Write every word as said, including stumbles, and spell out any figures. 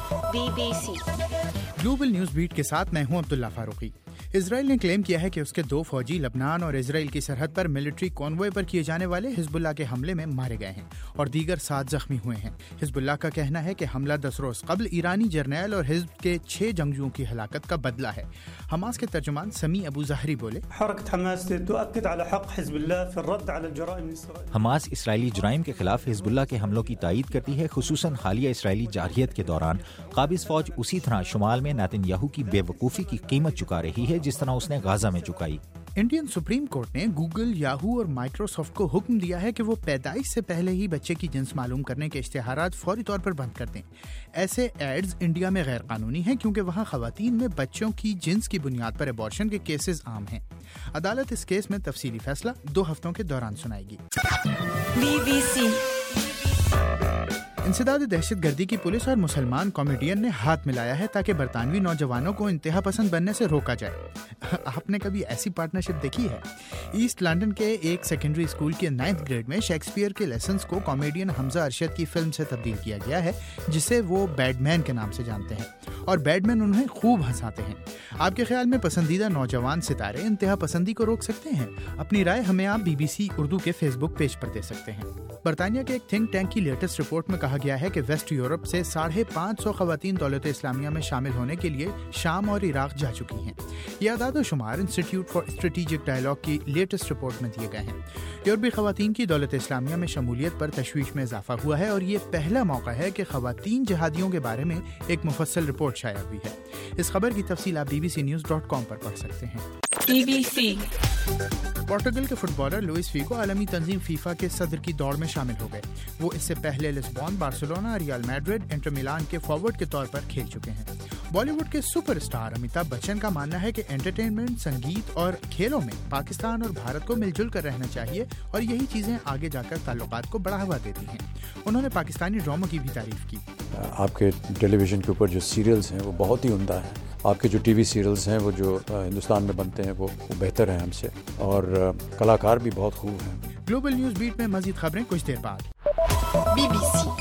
Be B C global news beat کے ساتھ میں ہوں عبداللہ فاروقی۔ اسرائیل نے کلیم کیا ہے کہ اس کے دو فوجی لبنان اور اسرائیل کی سرحد پر ملٹری کانوائے پر کیے جانے والے حزب اللہ کے حملے میں مارے گئے ہیں اور دیگر سات زخمی ہوئے ہیں۔ حزب اللہ کا کہنا ہے کہ حملہ دس روز قبل ایرانی جرنیل اور حزب کے چھ جنگجوؤں کی ہلاکت کا بدلہ ہے۔ حماس کے ترجمان سمیع ابو ظہری بولے، حماس اسرائیلی جرائم کے خلاف حزب اللہ کے حملوں کی تائید کرتی ہے، خصوصاً حالیہ اسرائیلی جارحیت کے دوران قابض فوج اسی طرح شمال میں نیتن یاہو کی بے وقوفی کی قیمت چکا رہی ہے جس طرح اس نے غزہ میں چکائی۔ انڈین سپریم کورٹ نے گوگل، یاہو اور مائکروسافٹ کو حکم دیا ہے کہ وہ پیدائش سے پہلے ہی بچے کی جنس معلوم کرنے کے اشتہارات فوری طور پر بند کر دیں۔ ایسے ایڈز انڈیا میں غیر قانونی ہیں کیونکہ وہاں خواتین میں بچوں کی جنس کی بنیاد پر ابارشن کے کیسز عام ہیں۔ عدالت اس کیس میں تفصیلی فیصلہ دو ہفتوں کے دوران سنائے گی۔ بی بی سی انسداد دہشت گردی کی پولیس اور مسلمان کامیڈین نے ہاتھ ملایا ہے تاکہ برطانوی نوجوانوں کو انتہا پسند بننے سے روکا جائے۔ آپ نے کبھی ایسی پارٹنرشپ دیکھی ہے؟ ایسٹ لنڈن کے ایک سیکنڈری اسکول کے نائنتھ گریڈ میں شیکسپیئر کے لیسنز کو کامیڈین حمزہ ارشد کی فلم سے تبدیل کیا گیا ہے جسے وہ بیڈ مین کے نام سے جانتے ہیں، اور بیڈ مین انہیں خوب ہنساتے ہیں۔ آپ کے خیال میں پسندیدہ نوجوان ستارے انتہا پسندی کو روک سکتے ہیں؟ اپنی رائے ہمیں آپ بی بی سی اردو کے فیس بک پیج پر دے سکتے ہیں۔ برطانیہ کے ایک تھنک ٹینک کی لیٹسٹ رپورٹ میں کہا گیا ہے کہ ویسٹ یورپ سے ساڑھے پانچ سو خواتین دولت اسلامیہ میں شامل ہونے کے لیے شام اور عراق جا چکی ہیں۔ یہ اعداد و شمار انسٹیٹیوٹ فار اسٹریٹجک ڈائیلاگ کی لیٹسٹ رپورٹ میں دیے گئے ہیں۔ یورپی خواتین کی دولت اسلامیہ میں شمولیت پر تشویش میں اضافہ ہوا ہے اور یہ پہلا موقع ہے کہ خواتین جہادیوں کے بارے میں ایک مفصل رپورٹ شائع ہوئی ہے۔ اس خبر کی تفصیل آپ B B C news dot com پر پڑھ سکتے ہیں۔ بی بی سی پورٹگل کے فٹ بالر لوئس فیگو عالمی تنظیم فیفا کے صدر کی دوڑ میں شامل ہو گئے۔ وہ اس سے پہلے Lisbon, Barcelona, Real Madrid, Inter Milan کے فارورڈ کے طور پر کھیل چکے ہیں۔ بالی ووڈ کے سپر اسٹار امیتابھ بچن کا ماننا ہے کہ انٹرٹینمنٹ، سنگیت اور کھیلوں میں پاکستان اور بھارت کو مل جل کر رہنا چاہیے اور یہی چیزیں آگے جا کر تعلقات کو بڑھاوا دیتی ہیں۔ انہوں نے پاکستانی ڈراموں کی بھی تعریف کی۔ آپ کے ٹیلی ویژن کے اوپر جو سیریلز ہیں وہ بہت ہی عمدہ ہیں۔ آپ کے جو ٹی وی سیریلز ہیں وہ جو ہندوستان میں بنتے ہیں وہ بہتر ہیں ہم سے، اور کلاکار بھی بہت خوب ہیں۔ گلوبل نیوز بیٹ میں مزید خبریں کچھ دیر بعد۔ Be B C